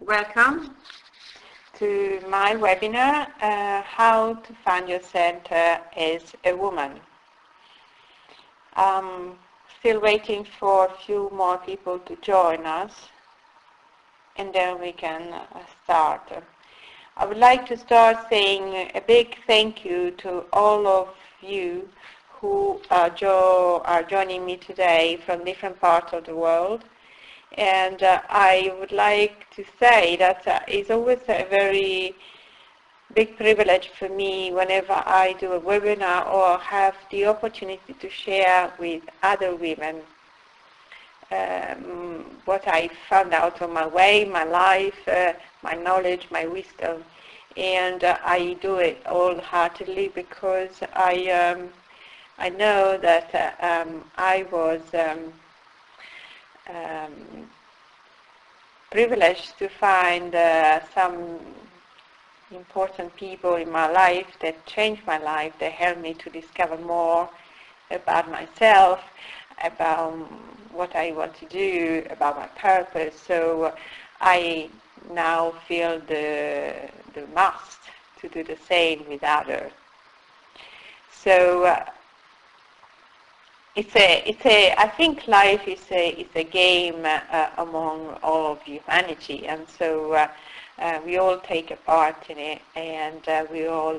Welcome to my webinar, How to Find Your Center as a Woman. I'm still waiting for a few more people to join us, and then we can start. I would like to start saying a big thank you to all of you who are joining me today from different parts of the world. And I would like to say that it's always a very big privilege for me whenever I do a webinar or have the opportunity to share with other women what I found out on my way, my life, my knowledge, my wisdom. And I do it wholeheartedly because I know that I was privileged to find some important people in my life that changed my life, that helped me to discover more about myself, about what I want to do, about my purpose. So I now feel the must to do the same with others. So I think life is a game among all of humanity, and so we all take a part in it, and we all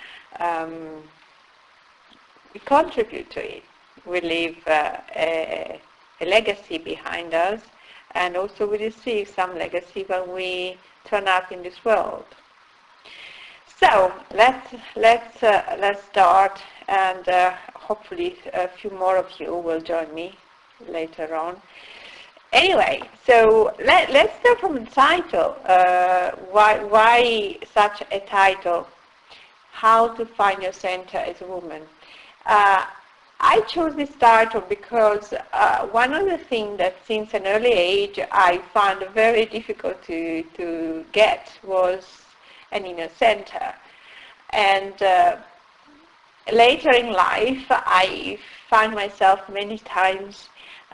we contribute to it. We leave a legacy behind us, and also we receive some legacy when we turn up in this world. So let's start, and hopefully a few more of you will join me later on. Anyway, so let's start from the title. Why such a title? How to Find Your Center as a Woman. I chose this title because one of the things that since an early age I found very difficult to get was an inner center. And later in life, I find myself many times,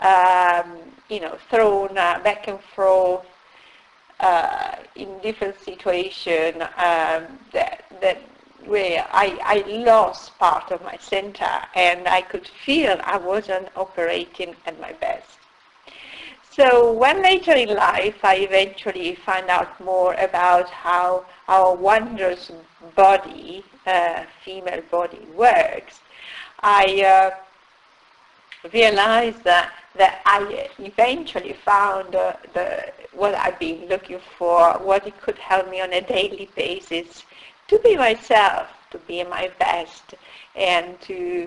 thrown back and forth in different situations where I lost part of my center, and I could feel I wasn't operating at my best. So when later in life I eventually find out more about how our wondrous body, female body, works, I realized that I eventually found what I've been looking for, what it could help me on a daily basis to be myself, to be my best, and to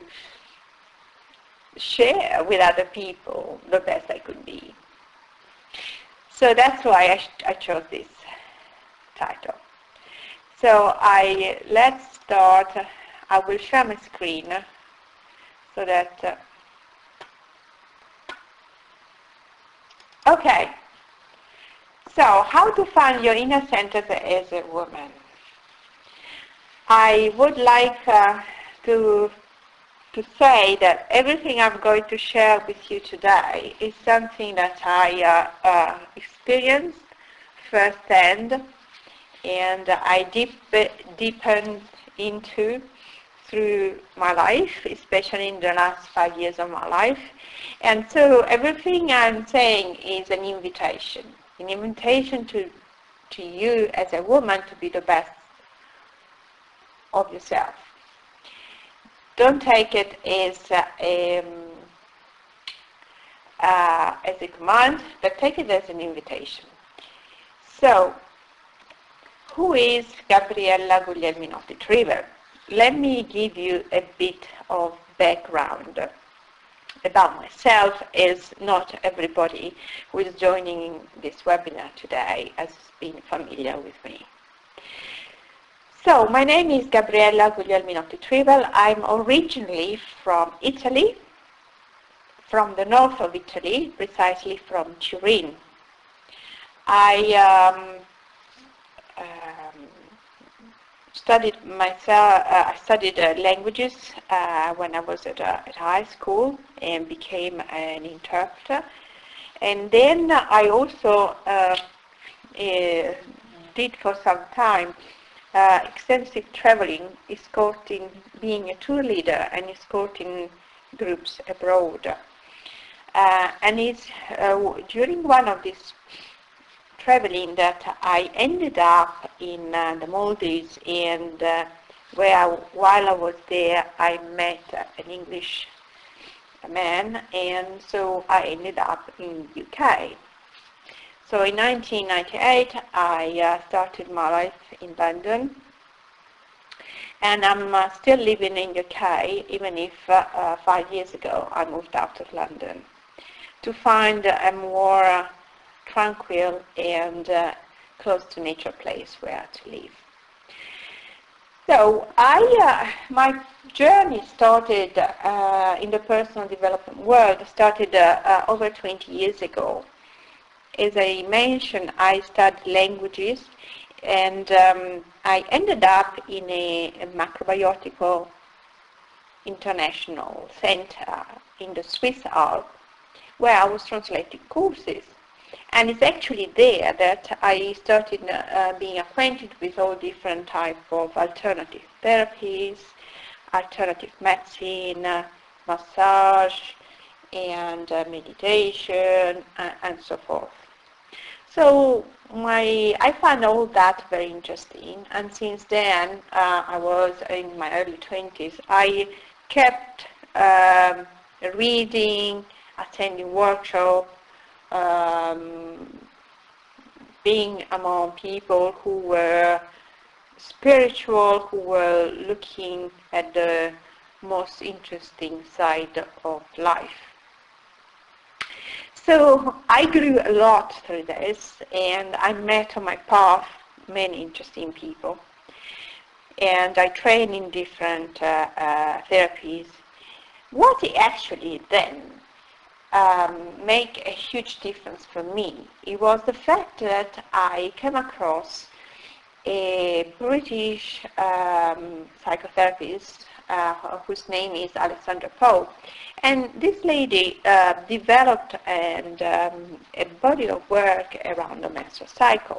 share with other people the best I could be. So that's why I chose this title. So let's start. I will share my screen so that, okay. So how to find your inner center as a woman. I would like to say that everything I'm going to share with you today is something that I experienced firsthand, and I deepened into through my life, especially in the last 5 years of my life. And so everything I'm saying is an invitation to you as a woman to be the best of yourself. Don't take it as a command, but take it as an invitation. So, who is Gabriella Guglielminotti-Tribel? Let me give you a bit of background about myself, as not everybody who is joining this webinar today has been familiar with me. So, my name is Gabriella Guglielminotti-Tribel. I'm originally from Italy, from the north of Italy, precisely from Turin. I studied languages when I was at high school and became an interpreter. And then I also did for some time extensive traveling, escorting, being a tour leader and escorting groups abroad. And it's during one of these traveling that I ended up in the Maldives, and while I was there I met an English man, and so I ended up in UK. So in 1998 I started my life in London, and I'm still living in UK, even if 5 years ago I moved out of London to find a more tranquil and close to nature place where to live. So my journey started in the personal development world, started over 20 years ago. As I mentioned, I studied languages, and I ended up in a macrobiotical international center in the Swiss Alps, where I was translating courses. And it's actually there that I started being acquainted with all different types of alternative therapies, alternative medicine, massage, and meditation, and so forth. So I found all that very interesting, and since then, I was in my early 20s, I kept reading, attending workshops, being among people who were spiritual, who were looking at the most interesting side of life. So I grew a lot through this, and I met on my path many interesting people, and I trained in different therapies. What actually then make a huge difference for me, it was the fact that I came across a British psychotherapist whose name is Alexandra Pope, and this lady developed a body of work around the menstrual cycle.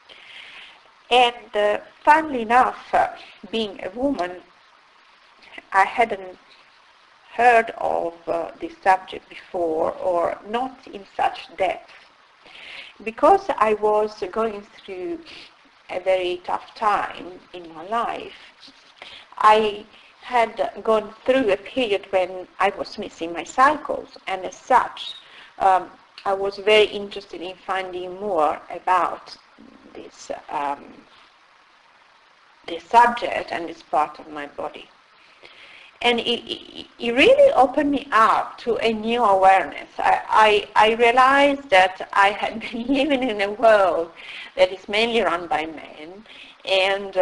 And funnily enough, being a woman, I hadn't heard of this subject before, or not in such depth. Because I was going through a very tough time in my life, I had gone through a period when I was missing my cycles, and as such, I was very interested in finding more about this, this subject and this part of my body. And it really opened me up to a new awareness. I realized that I had been living in a world that is mainly run by men, and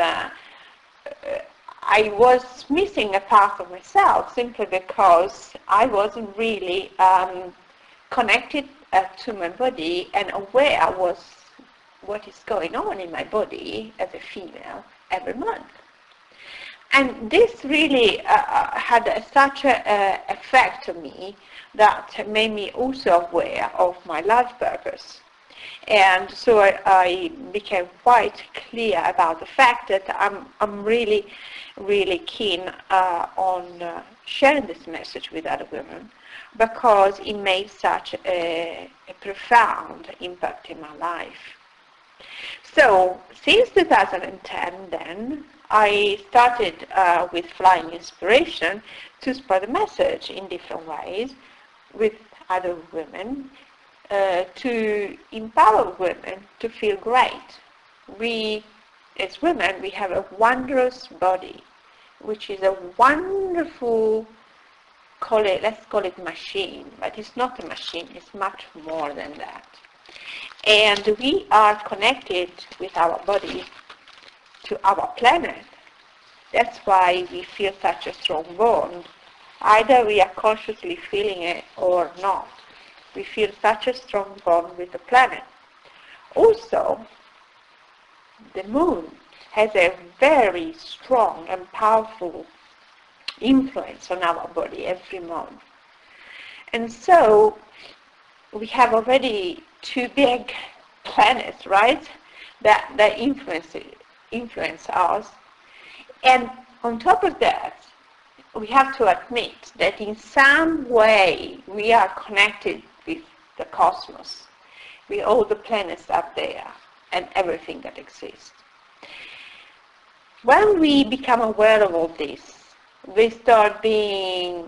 I was missing a part of myself simply because I wasn't really connected to my body and aware of what is going on in my body as a female every month. And this really had such an effect on me that made me also aware of my life purpose. And so I became quite clear about the fact that I'm really, really keen on sharing this message with other women, because it made such a profound impact in my life. So since 2010 then, I started with Flying Inspiration to spread the message in different ways with other women, to empower women to feel great. We, as women, we have a wondrous body, which is a wonderful, let's call it machine, but it's not a machine, it's much more than that. And we are connected with our body to our planet. That's why we feel such a strong bond. Either we are consciously feeling it or not. We feel such a strong bond with the planet. Also, the moon has a very strong and powerful influence on our body every month. And so we have already two big planets, right? that influence us. And on top of that, we have to admit that in some way we are connected with the cosmos, with all the planets up there and everything that exists. When we become aware of all this, we start being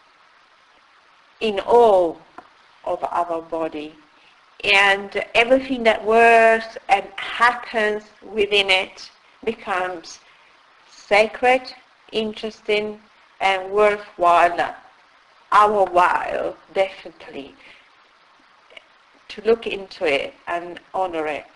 in awe of our body, and everything that works and happens within it becomes sacred, interesting, and worthwhile, our while, definitely, to look into it and honor it.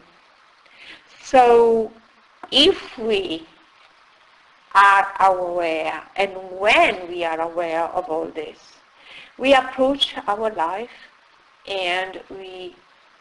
So if we are aware, and when we are aware of all this, we approach our life and we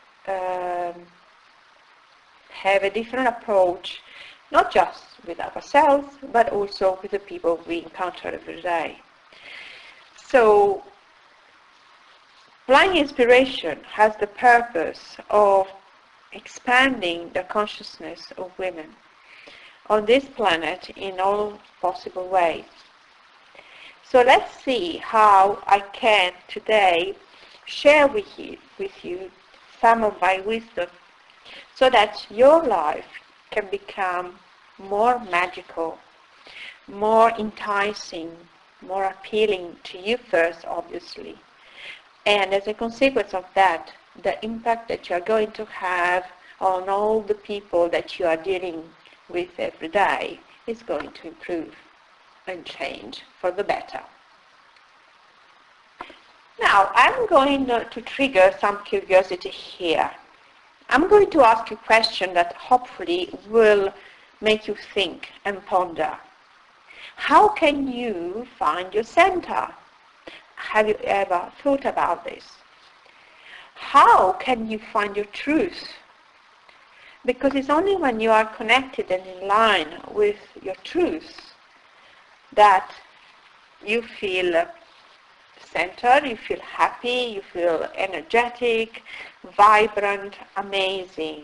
have a different approach, not just with ourselves, but also with the people we encounter every day. So, Flying Inspiration has the purpose of expanding the consciousness of women on this planet in all possible ways. So let's see how I can today share with you some of my wisdom so that your life can become more magical, more enticing, more appealing to you first, obviously. And as a consequence of that, the impact that you are going to have on all the people that you are dealing with every day is going to improve and change for the better. Now, I'm going to trigger some curiosity here. I'm going to ask you a question that hopefully will make you think and ponder. How can you find your center? Have you ever thought about this? How can you find your truth? Because it's only when you are connected and in line with your truth that you feel centered, you feel happy, you feel energetic, vibrant, amazing.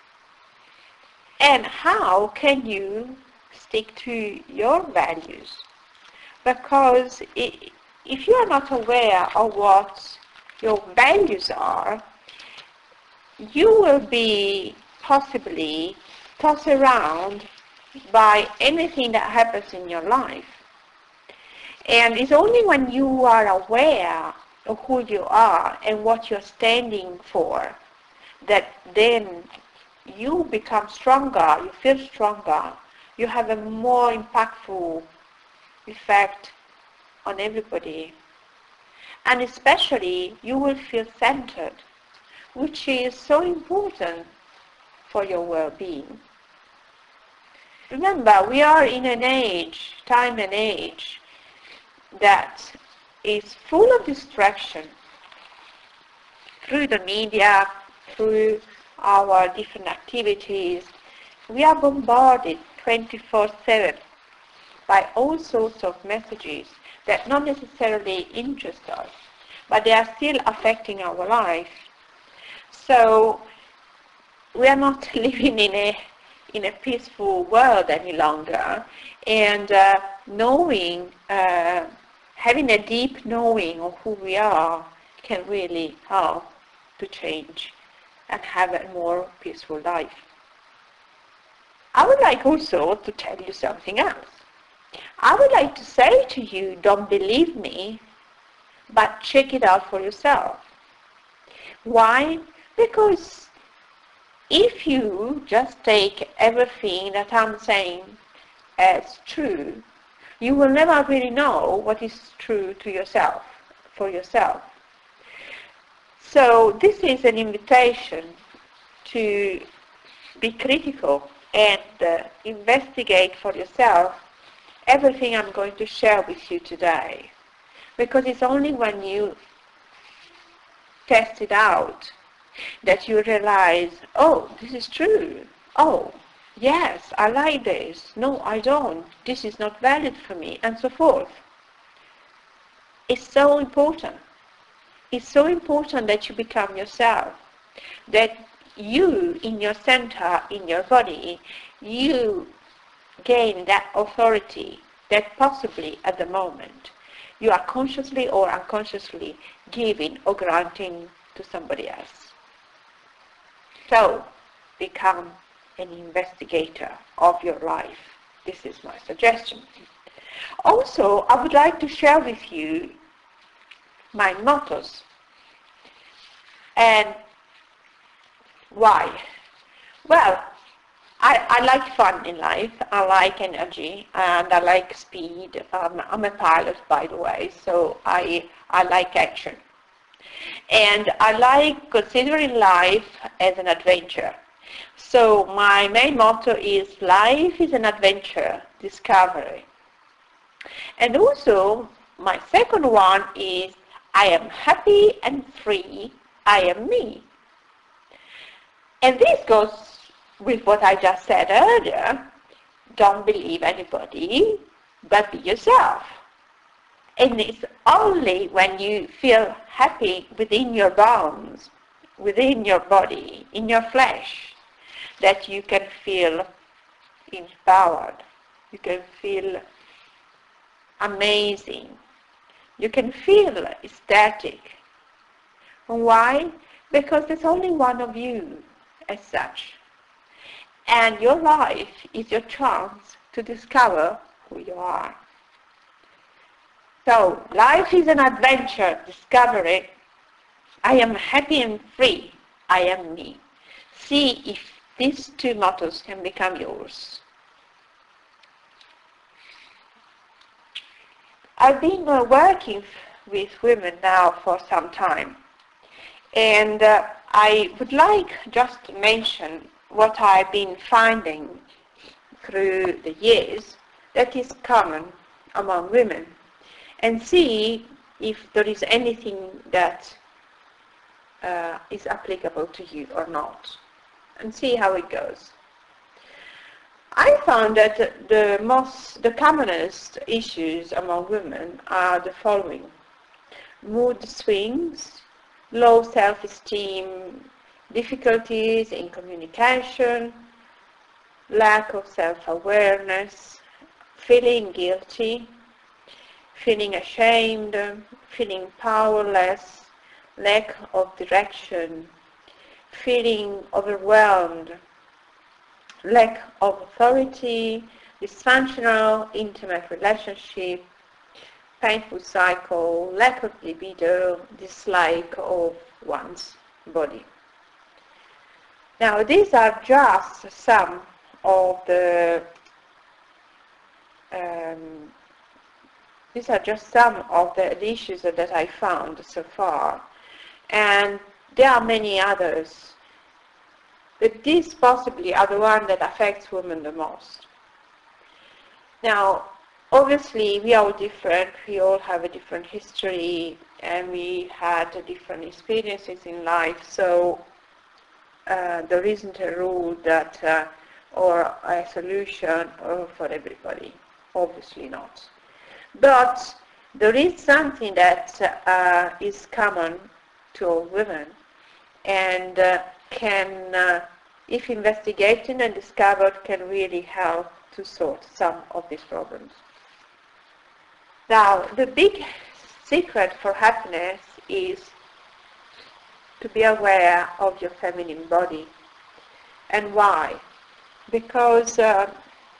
And how can you stick to your values? Because if you are not aware of what your values are, you will be possibly tossed around by anything that happens in your life. And it's only when you are aware of who you are and what you're standing for that then you become stronger, you feel stronger, you have a more impactful effect on everybody. And especially you will feel centered, which is so important for your well-being. Remember, we are in an age, time and age, that is full of distraction through the media, through our different activities. We are bombarded 24/7 by all sorts of messages that not necessarily interest us, but they are still affecting our life. So we are not living in a peaceful world any longer, and having a deep knowing of who we are can really help to change and have a more peaceful life. I would like also to tell you something else. I would like to say to you, don't believe me, but check it out for yourself. Why? Because if you just take everything that I'm saying as true, you will never really know what is true to yourself, for yourself. So this is an invitation to be critical and investigate for yourself everything I'm going to share with you today. Because it's only when you test it out that you realize, oh, this is true. Oh, yes, I like this. No, I don't. This is not valid for me, and so forth. It's so important. It's so important that you become yourself, that you, in your center, in your body, you gain that authority that possibly at the moment you are consciously or unconsciously giving or granting to somebody else. So, become an investigator of your life. This is my suggestion. Also, I would like to share with you my mottos. And why? Well, I like fun in life, I like energy, and I like speed. I'm a pilot, by the way, so I like action. And I like considering life as an adventure. So my main motto is life is an adventure, discovery. And also, my second one is I am happy and free, I am me. And this goes with what I just said earlier. Don't believe anybody, but be yourself. And it's only when you feel happy within your bones, within your body, in your flesh, that you can feel empowered. You can feel amazing. You can feel ecstatic. And why? Because there's only one of you as such. And your life is your chance to discover who you are. So, life is an adventure, discovery. I am happy and free. I am me. See if these two mottos can become yours. I've been working with women now for some time. And I would like just to mention what I've been finding through the years that is common among women, and see if there is anything that is applicable to you or not, and see how it goes. I found that the commonest issues among women are the following: mood swings, low self-esteem, difficulties in communication, lack of self-awareness, feeling guilty, feeling ashamed, feeling powerless, lack of direction, feeling overwhelmed, lack of authority, dysfunctional intimate relationship, painful cycle, lack of libido, dislike of one's body. Now, these are just some of the issues that I found so far, and there are many others, but these possibly are the ones that affects women the most. Now, obviously, we are all different. We all have a different history, and we had different experiences in life. So there isn't a rule that or a solution for everybody. Obviously not. But there is something that is common to all women, and can, if investigated and discovered, can really help to sort some of these problems. Now, the big secret for happiness is to be aware of your feminine body. And why? Because our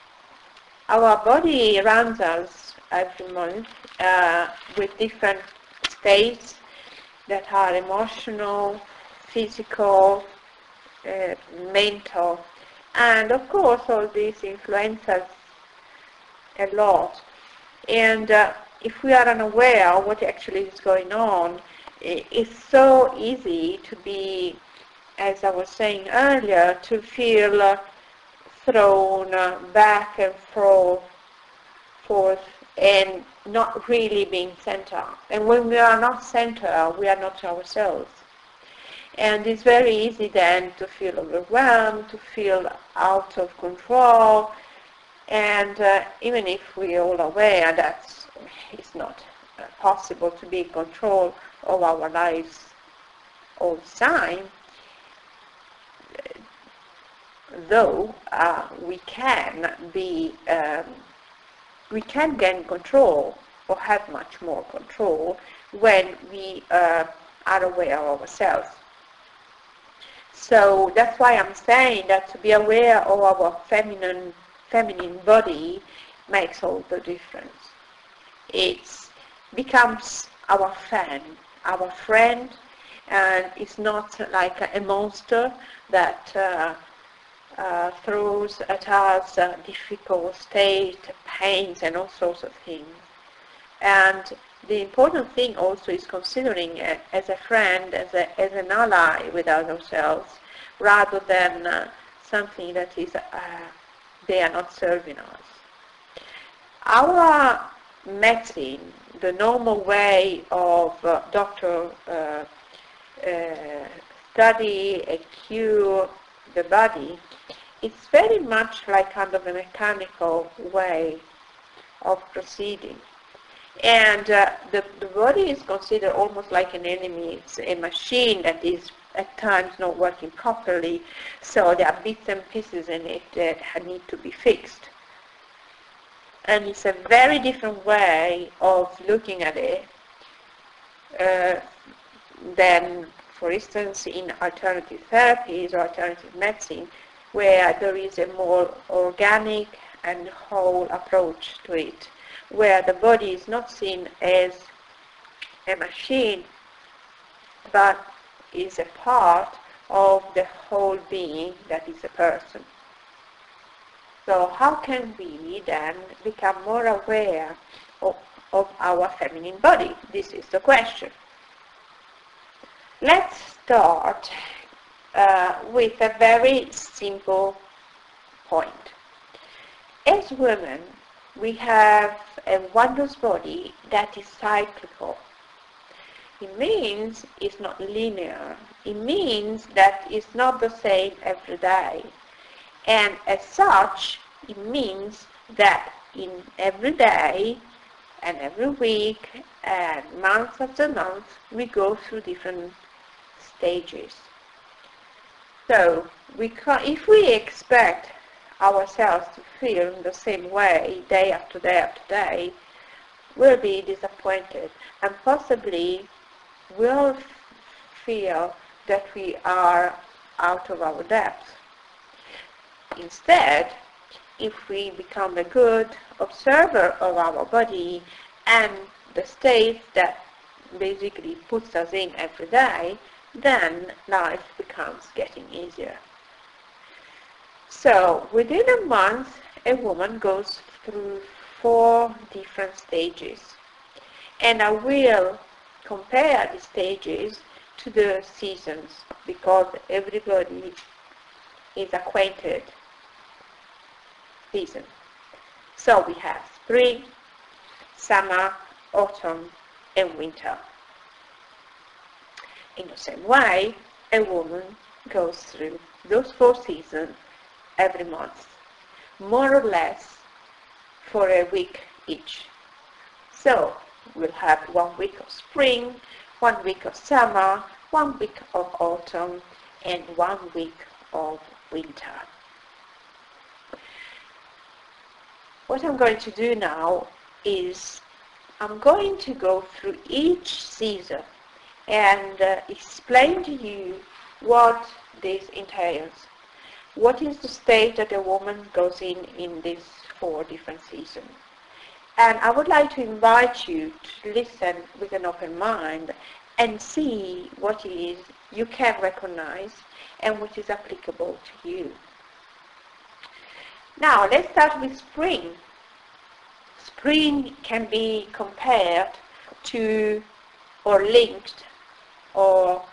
body runs us every month with different states that are emotional, physical, mental, and of course all these influence us a lot. And if we are unaware of what actually is going on, it's so easy to be, as I was saying earlier, to feel thrown back and forth and not really being centered. And when we are not centered, we are not ourselves. And it's very easy then to feel overwhelmed, to feel out of control. And even if we are all aware that it's not possible to be in control of our lives all the time, though we can gain control or have much more control when we are aware of ourselves. So that's why I'm saying that to be aware of our feminine body makes all the difference. It becomes our friend, and it's not like a monster that throws at us difficult state, pains, and all sorts of things. And the important thing also is considering it as a friend, as an ally with ourselves, rather than something that is they are not serving us. Our medicine, the normal way of doctor study and cure the body, it's very much like kind of a mechanical way of proceeding. And the body is considered almost like an enemy. It's a machine that is at times not working properly, so there are bits and pieces in it that need to be fixed. And it's a very different way of looking at it than, for instance, in alternative therapies or alternative medicine, where there is a more organic and whole approach to it, where the body is not seen as a machine, but is a part of the whole being that is a person. So how can we then become more aware of our feminine body? This is the question. Let's start with a very simple point. As women, we have a wondrous body that is cyclical. It means it's not linear. It means that it's not the same every day. And as such, it means that in every day and every week and month after month, we go through different stages. So if we expect ourselves to feel in the same way day after day after day, we'll be disappointed and possibly will feel that we are out of our depth. Instead, if we become a good observer of our body and the state that basically puts us in every day, then life becomes getting easier. So within a month, a woman goes through 4 different stages. And I will compare the stages to the seasons, because everybody is acquainted season. So we have spring, summer, autumn, and winter. In the same way, a woman goes through those 4 seasons every month, more or less for a week each. So we'll have 1 week of spring, 1 week of summer, 1 week of autumn, and 1 week of winter. What I'm going to do now is I'm going to go through each season and explain to you what this entails. What is the state that a woman goes in these 4 different seasons? And I would like to invite you to listen with an open mind and see what it is you can recognize and what is applicable to you. Now, let's start with spring. Spring can be compared to or linked or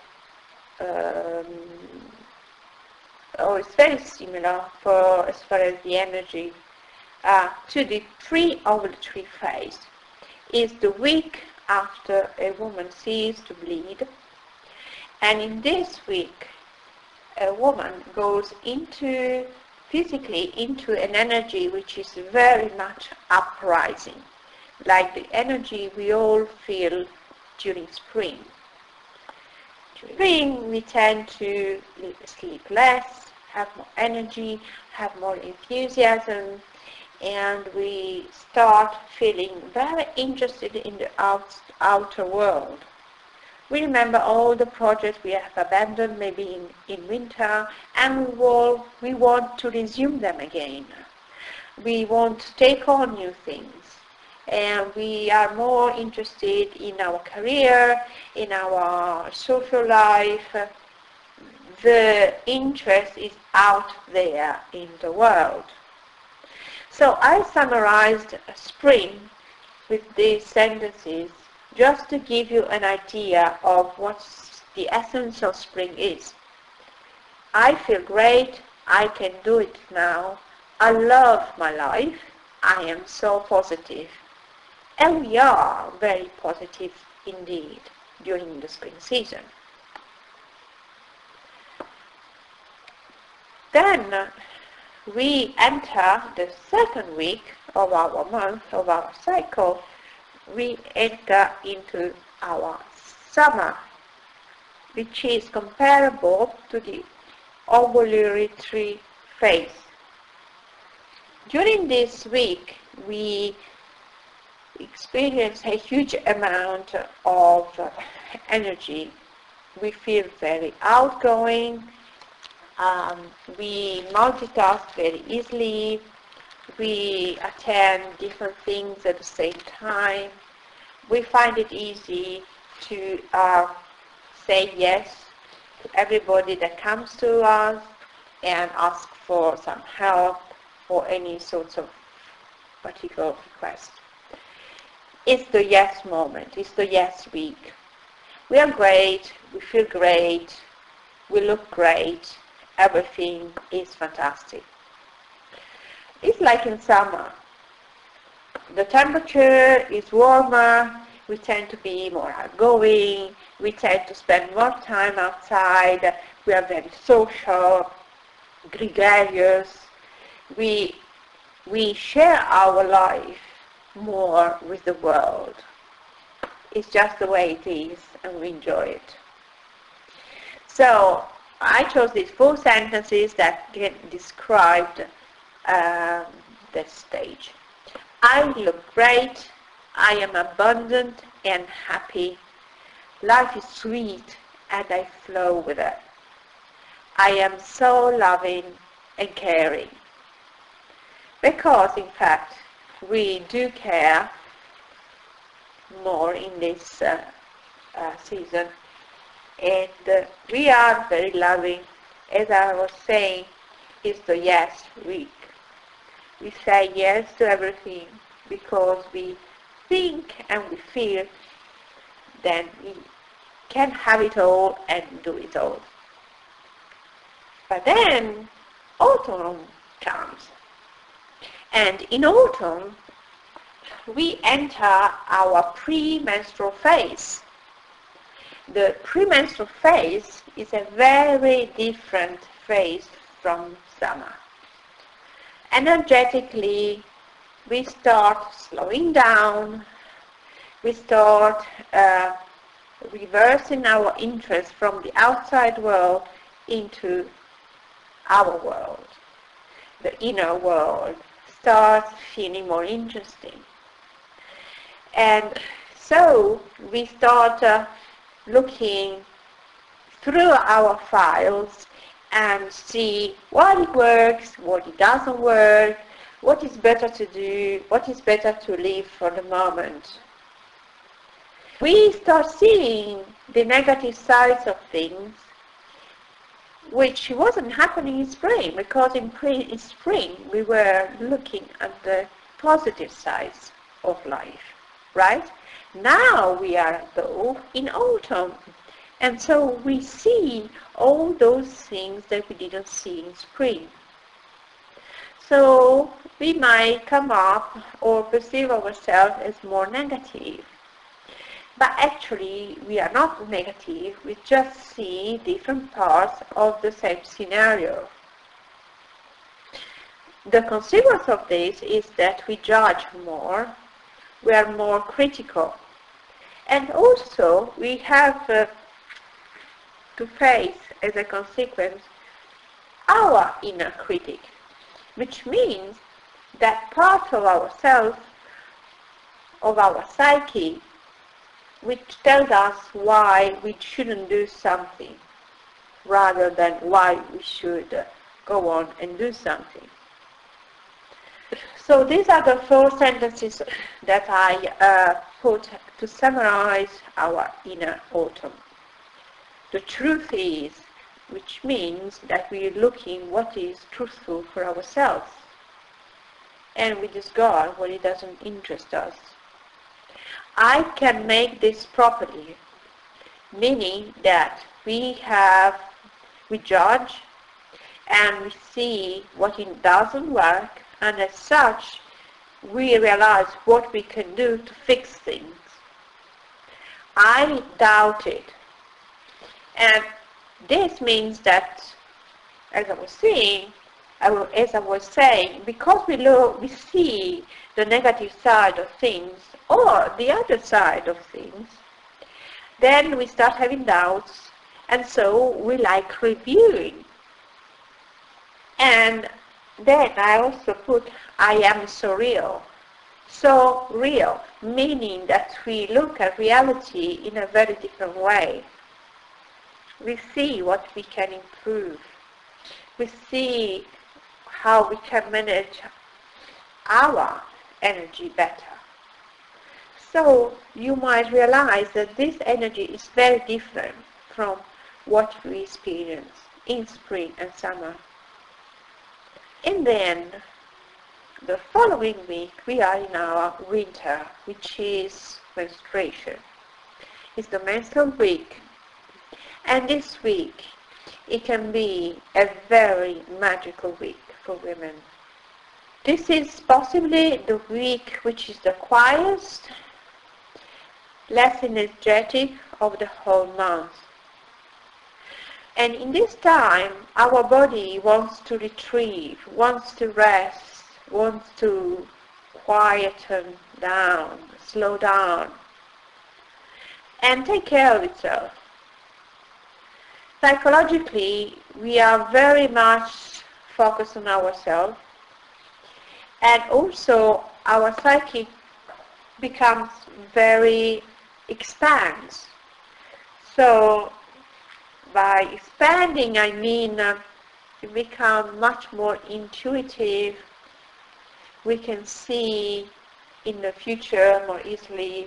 it's very similar as far as the energy to the pre-ovulatory phase. Is the week after a woman ceases to bleed, and in this week a woman goes physically into an energy which is very much uprising, like the energy we all feel during spring. During spring we tend to sleep less, have more energy, have more enthusiasm, and we start feeling very interested in the outer world. We remember all the projects we have abandoned maybe in winter, and we want to resume them again. We want to take on new things, and we are more interested in our career, in our social life. The interest is out there in the world. So I summarized spring with these sentences just to give you an idea of what the essence of spring is. I feel great, I can do it now, I love my life, I am so positive. And we are very positive indeed during the spring season. Then we enter the second week of our month, of our cycle. We enter into our summer, which is comparable to the ovulatory phase. During this week, we experience a huge amount of energy. We feel very outgoing. We multitask very easily. We attend different things at the same time. We find it easy to say yes to everybody that comes to us and ask for some help or any sorts of particular request. It's the yes moment. It's the yes week. We are great. We feel great. We look great. Everything is fantastic. It's like in summer. The temperature is warmer, we tend to be more outgoing, we tend to spend more time outside, we are very social, gregarious, we share our life more with the world. It's just the way it is, and we enjoy it. So I chose these 4 sentences that described that stage. I look great, I am abundant and happy, life is sweet and I flow with it. I am so loving and caring. Because in fact we do care more in this season, and we are very loving. As I was saying, it's the yes week. We say yes to everything because we think and we feel that we can have it all and do it all. But then autumn comes, and in autumn we enter our premenstrual phase. The premenstrual phase is a very different phase from summer. Energetically, we start slowing down, we start reversing our interest from the outside world into our world. The inner world starts feeling more interesting. And so we start looking through our files and see what it works, what it doesn't work, what is better to do, what is better to leave for the moment. We start seeing the negative sides of things, which wasn't happening in spring, because in spring we were looking at the positive sides of life, right? Now we are, though, in autumn, and so we see all those things that we didn't see in spring. So we might come up or perceive ourselves as more negative. But actually we are not negative, we just see different parts of the same scenario. The consequence of this is that we judge more, we are more critical. And also we have to face, as a consequence, our inner critic, which means that part of ourselves, of our psyche, which tells us why we shouldn't do something rather than why we should go on and do something. So these are the 4 sentences that I put to summarize our inner autumn. The truth is, which means that we are looking what is truthful for ourselves, and we discard what it doesn't interest us. I can make this properly, meaning that we judge and we see what it doesn't work, and as such we realize what we can do to fix things. I doubt it, and this means that, as I was saying, because we see the negative side of things or the other side of things, then we start having doubts, and so we like reviewing. And then I also put, I am so real. So real, meaning that we look at reality in a very different way. We see what we can improve. We see how we can manage our energy better. So you might realize that this energy is very different from what we experience in spring and summer. And then the following week we are in our winter, which is menstruation. It's the menstrual week. And this week it can be a very magical week for women. This is possibly the week which is the quietest, less energetic of the whole month. And in this time, our body wants to retrieve, wants to rest, wants to quieten down, slow down, and take care of itself. Psychologically, we are very much focused on ourselves, and also our psyche becomes very expands. So by expanding, I mean we become much more intuitive. We can see in the future more easily.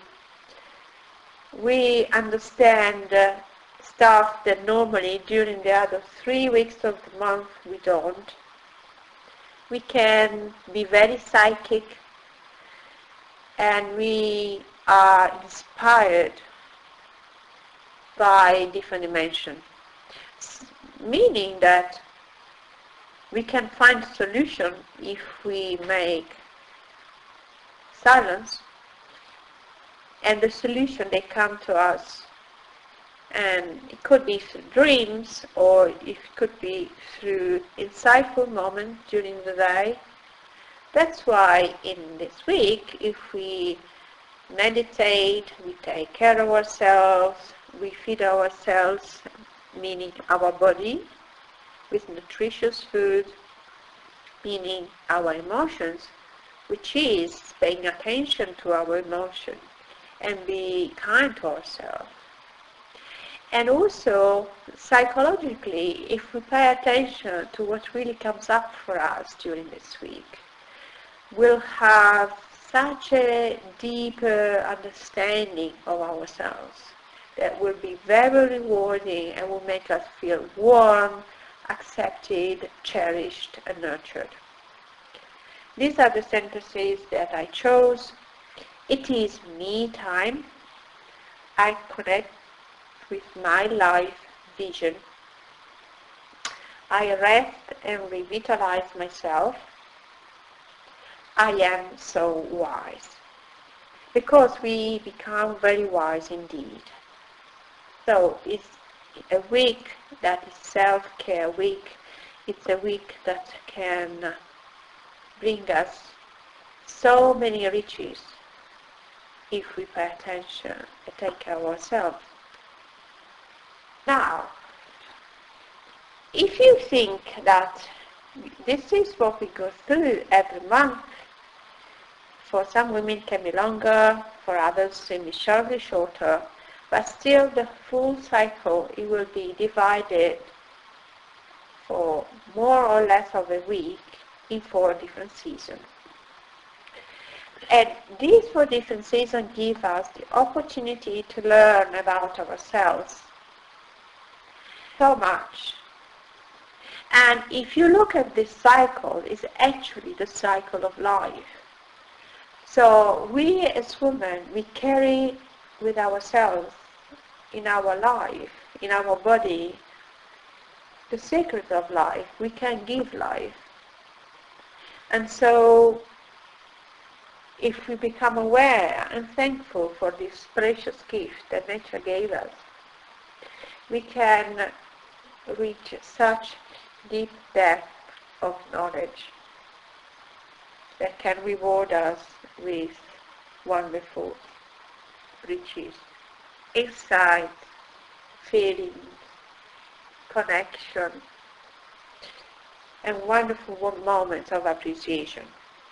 We understand stuff that normally during the other 3 weeks of the month we don't. We can be very psychic, and we are inspired by different dimensions, meaning that we can find a solution if we make silence, and the solution they come to us, and it could be through dreams, or it could be through insightful moments during the day. That's why in this week, if we meditate, we take care of ourselves, we feed ourselves, meaning our body, with nutritious food, meaning our emotions, which is paying attention to our emotions and be kind to ourselves. And also, psychologically, if we pay attention to what really comes up for us during this week, we'll have such a deeper understanding of ourselves that will be very rewarding and will make us feel warm, accepted, cherished, and nurtured. These are the sentences that I chose. It is me time. I connect with my life vision. I rest and revitalize myself. I am so wise. Because we become very wise indeed. So it's a week that is self-care week. It's a week that can bring us so many riches if we pay attention and take care of ourselves. Now, if you think that this is what we go through every month, for some women it can be longer, for others it can be slightly shorter, but still the full cycle, it will be divided for more or less of a week in 4 different seasons. And these 4 different seasons give us the opportunity to learn about ourselves so much. And if you look at this cycle, it's actually the cycle of life. So we as women, we carry with ourselves in our life, in our body, the secret of life. We can give life. And so if we become aware and thankful for this precious gift that nature gave us, we can reach such deep depth of knowledge that can reward us with wonderful riches, insight, feelings, connection, and wonderful moments of appreciation.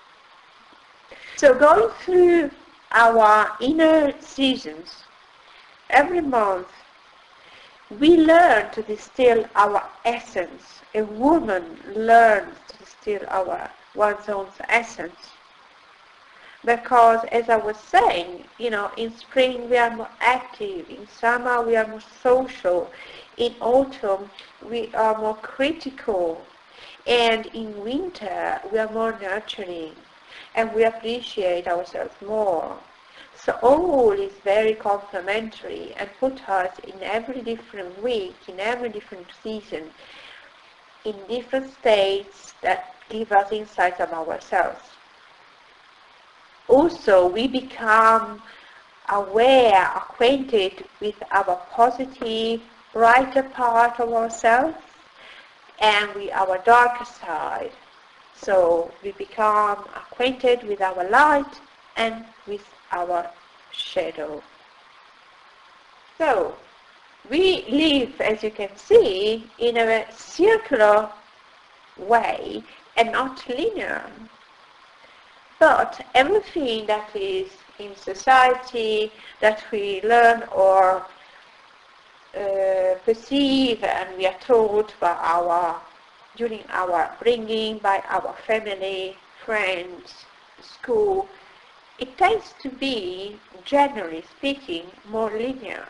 So going through our inner seasons, every month we learn to distill our essence. A woman learns to distill one's own essence. Because as I was saying, in spring we are more active, in summer we are more social, in autumn we are more critical, and in winter we are more nurturing, and we appreciate ourselves more. So all is very complementary and put us in every different week, in every different season, in different states that give us insights of ourselves. Also, we become aware, acquainted with our positive, brighter part of ourselves and with our darker side. So we become acquainted with our light and with our shadow. So we live, as you can see, in a circular way and not linear. But everything that is in society that we learn or perceive and we are taught during our bringing by our family, friends, school, it tends to be, generally speaking, more linear.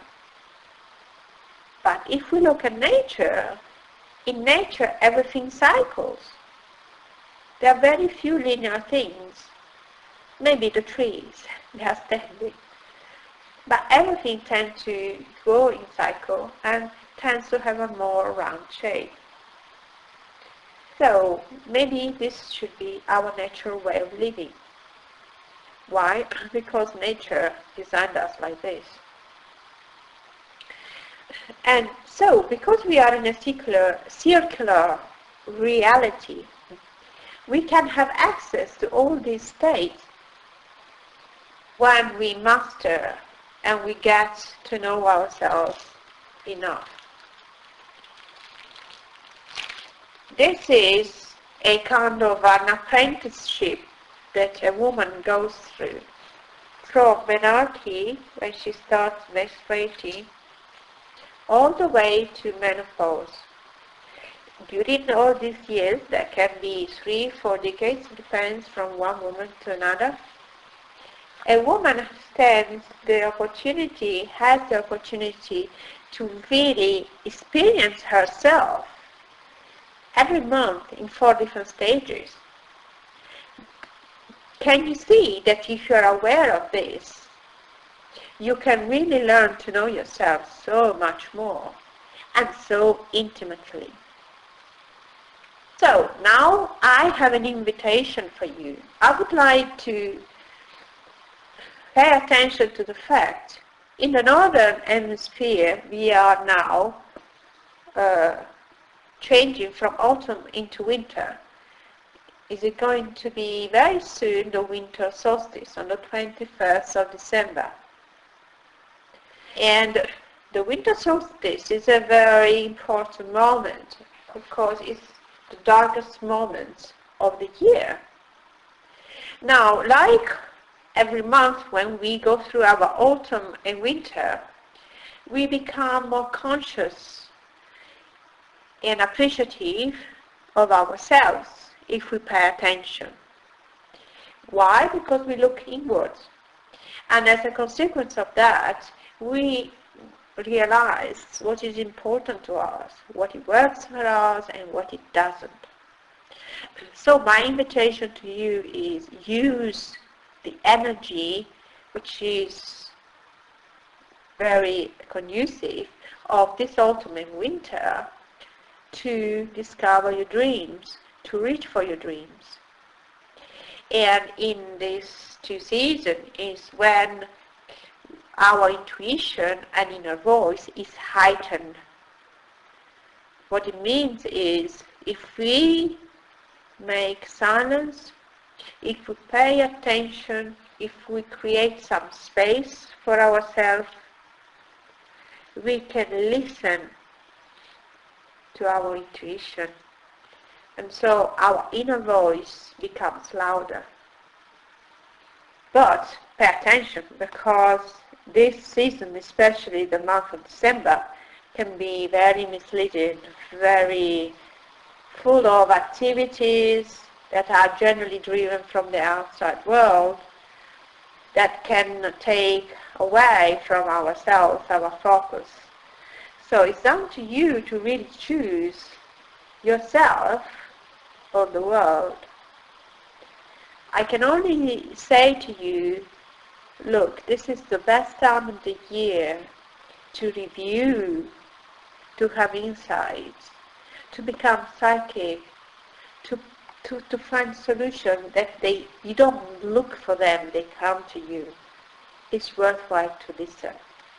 But if we look at nature, in nature everything cycles. There are very few linear things. Maybe the trees, they are standing. But everything tends to go in cycle and tends to have a more round shape. So maybe this should be our natural way of living. Why? Because nature designed us like this. And so, because we are in a circular reality, we can have access to all these states when we master and we get to know ourselves enough. This is a kind of an apprenticeship that a woman goes through from menarche, when she starts menstruating, all the way to menopause. During all these years, that can be 3-4 decades, depends from one woman to another, a woman has the opportunity to really experience herself every month in 4 different stages. Can you see that if you are aware of this, you can really learn to know yourself so much more and so intimately? So now I have an invitation for you. I would like to pay attention to the fact in the northern hemisphere we are now changing from autumn into winter. Is it going to be very soon the winter solstice on the 21st of December? And the winter solstice is a very important moment of course, is the darkest moments of the year. Now, like every month when we go through our autumn and winter, we become more conscious and appreciative of ourselves if we pay attention. Why? Because we look inwards. And as a consequence of that, we realize what is important to us, what it works for us and what it doesn't. So my invitation to you is use the energy which is very conducive of this autumn and winter to discover your dreams, to reach for your dreams. And in these two seasons is when our intuition and inner voice is heightened. What it means is if we make silence, if we pay attention, if we create some space for ourselves, we can listen to our intuition. And so our inner voice becomes louder. But pay attention, because this season, especially the month of December, can be very misleading, very full of activities that are generally driven from the outside world that can take away from ourselves, our focus. So it's down to you to really choose yourself or the world. I can only say to you, look, this is the best time of the year to review, to have insights, to become psychic, to find solutions that you don't look for them, they come to you. It's worthwhile to listen.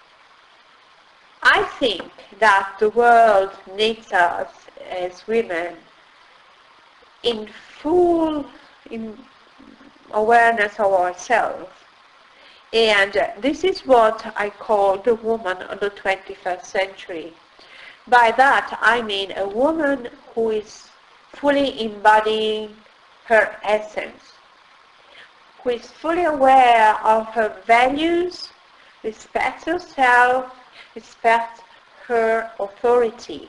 I think that the world needs us as women in full awareness of ourselves. And this is what I call the woman of the 21st century. By that I mean a woman who is fully embodying her essence, who is fully aware of her values, respects herself, respects her authority.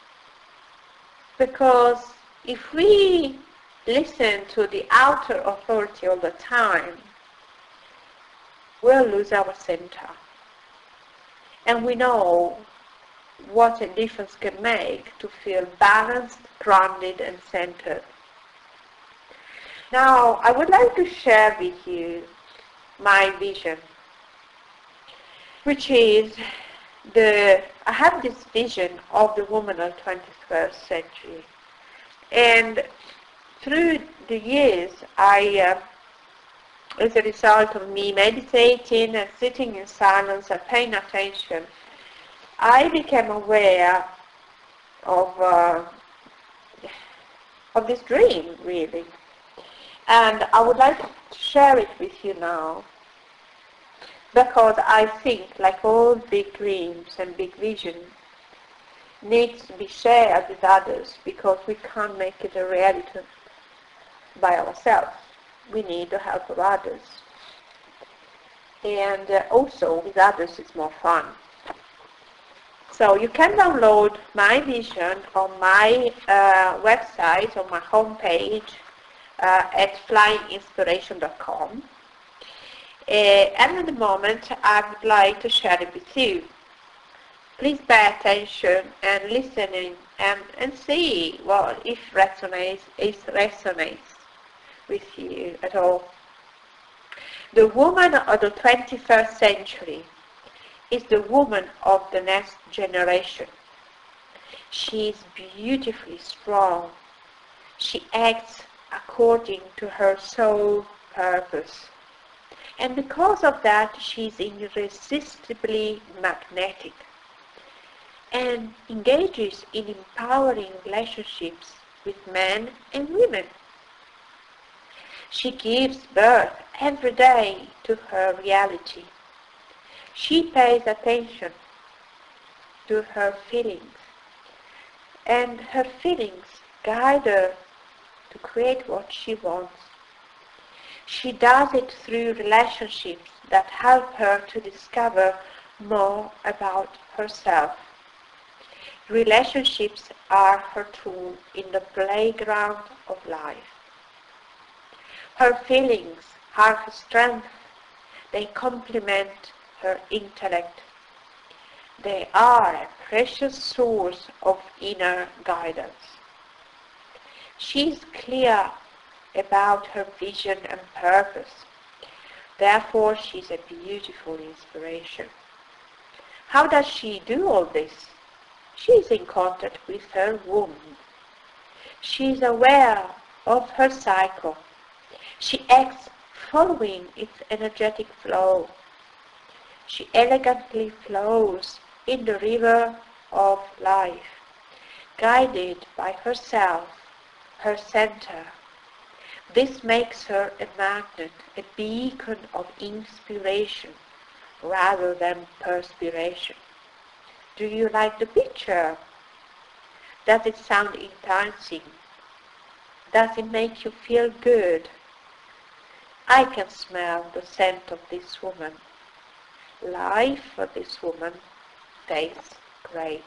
Because if we listen to the outer authority all the time, we'll lose our center. And we know what a difference can make to feel balanced, grounded and centered. Now, I would like to share with you my vision, which is I have this vision of the woman of the 21st century. And through the years, as a result of me meditating and sitting in silence and paying attention, I became aware of this dream, really. And I would like to share it with you now, because I think, like all big dreams and big visions, needs to be shared with others, because we can't make it a reality by ourselves. We need the help of others. And also with others it's more fun. So you can download my vision on my website, on my homepage at flyinginspiration.com. And at the moment I would like to share it with you. Please pay attention and listen in and see if resonates with you at all. The woman of the 21st century is the woman of the next generation. She is beautifully strong. She acts according to her soul purpose. And because of that, she is irresistibly magnetic and engages in empowering relationships with men and women. She gives birth every day to her reality. She pays attention to her feelings and her feelings guide her to create what she wants. She does it through relationships that help her to discover more about herself. Relationships are her tool in the playground of life. Her feelings are her strength. They complement her intellect. They are a precious source of inner guidance. She is clear about her vision and purpose. Therefore, she is a beautiful inspiration. How does she do all this? She is in contact with her womb. She is aware of her cycle. She acts following its energetic flow. She elegantly flows in the river of life, guided by herself, her center. This makes her a magnet, a beacon of inspiration rather than perspiration. Do you like the picture? Does it sound enticing? Does it make you feel good? I can smell the scent of this woman. Life for this woman tastes great.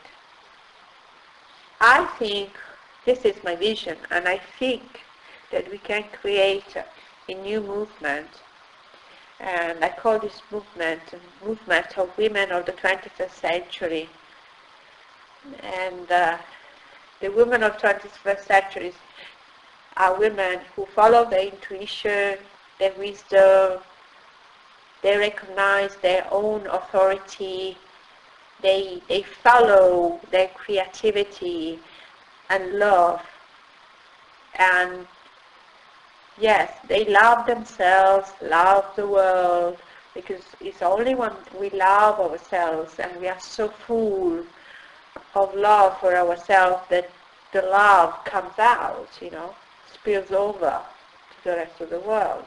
I think this is my vision, and I think that we can create a new movement, and I call this movement of women of the 21st century. And the women of 21st century are women who follow their intuition, their wisdom, they recognize their own authority, they follow their creativity and love, and yes, they love themselves, love the world, because it's only when we love ourselves and we are so full of love for ourselves that the love comes out, spills over to the rest of the world.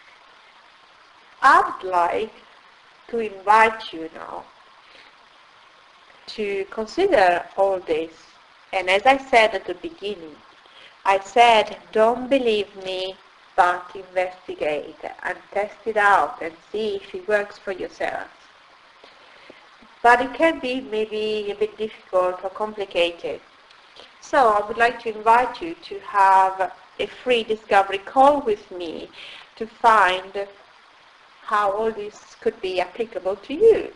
I'd like to invite you now to consider all this. And as I said at the beginning, I said, don't believe me, but investigate and test it out and see if it works for yourself. But it can be maybe a bit difficult or complicated. So I would like to invite you to have a free discovery call with me to find how all this could be applicable to you.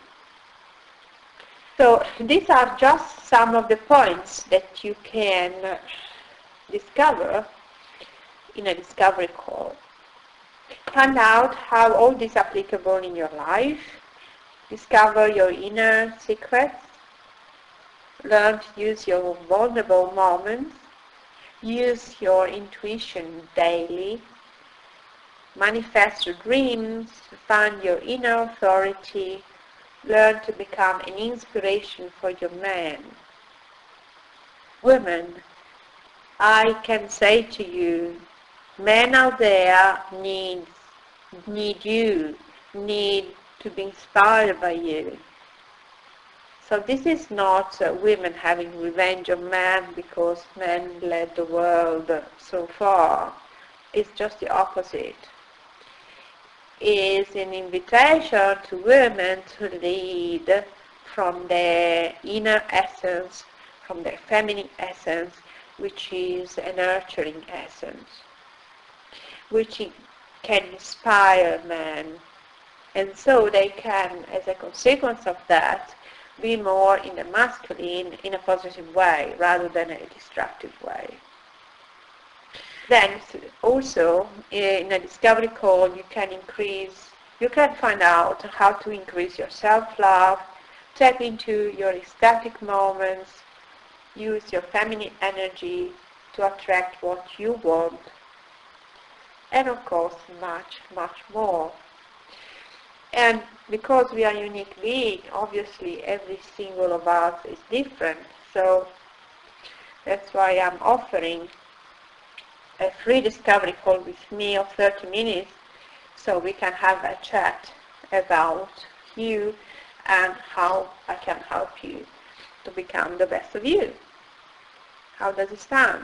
So these are just some of the points that you can discover in a discovery call. Find out how all this is applicable in your life. Discover your inner secrets. Learn to use your vulnerable moments. Use your intuition daily. Manifest your dreams. Find your inner authority. Learn to become an inspiration for your man. Women, I can say to you, men out there need you, need to be inspired by you. So this is not women having revenge on men because men led the world so far. It's just the opposite. It's an invitation to women to lead from their inner essence, from their feminine essence, which is a nurturing essence, which can inspire men. And so they can, as a consequence of that, be more in the masculine in a positive way rather than a destructive way. Then also in a discovery call you can find out how to increase your self-love, tap into your ecstatic moments, use your feminine energy to attract what you want, and of course much, much more. And because we are unique beings, obviously every single of us is different, so that's why I'm offering a free discovery call with me of 30 minutes so we can have a chat about you and how I can help you to become the best of you. How does it sound?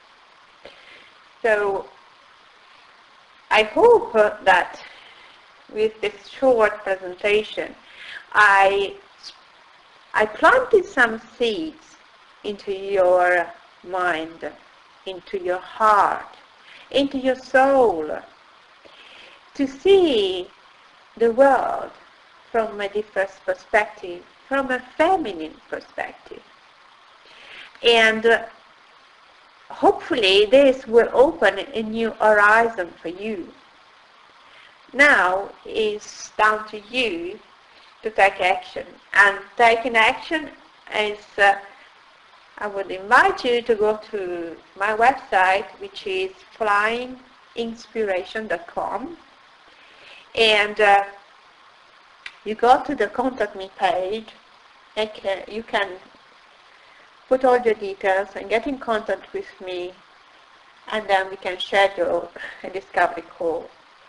So I hope that with this short presentation I planted some seeds into your mind, into your heart, into your soul, to see the world from a different perspective, from a feminine perspective. And hopefully this will open a new horizon for you. Now it's down to you to take action. And taking action is, I would invite you to go to my website, which is flyinginspiration.com, and you go to the Contact Me page, and you can put all your details and get in contact with me, and then we can schedule a discovery call.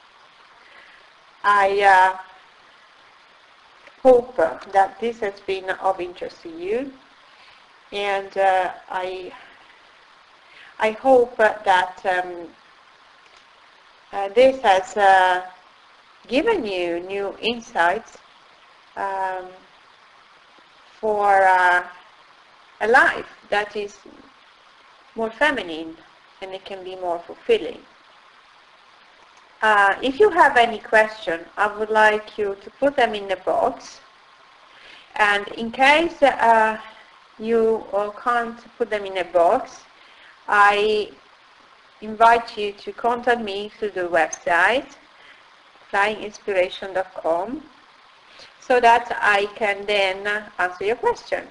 I hope that this has been of interest to you, and I hope that this has given you new insights for a life that is more feminine, and it can be more fulfilling. If you have any question, I would like you to put them in the box, and in case you can't put them in a box, I invite you to contact me through the website flyinginspiration.com, so that I can then answer your question.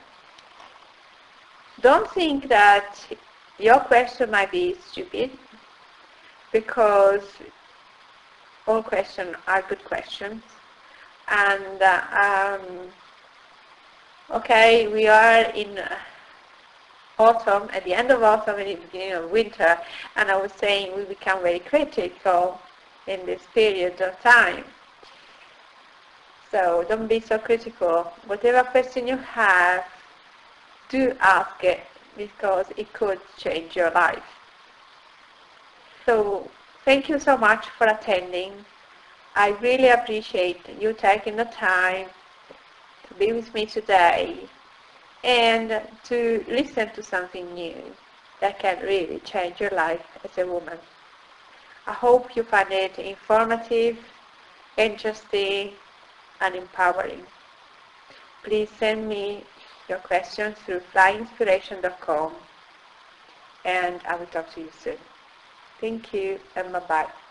Don't think that your question might be stupid, because all questions are good questions. And okay, we are in autumn, at the end of autumn and at the beginning of winter, and I was saying we become very critical in this period of time. So don't be so critical. Whatever question you have, do ask it, because it could change your life. So thank you so much for attending. I really appreciate you taking the time to be with me today and to listen to something new that can really change your life as a woman. I hope you find it informative, interesting, and empowering. Please send me your questions through flyinginspiration.com, and I will talk to you soon. Thank you, and bye-bye.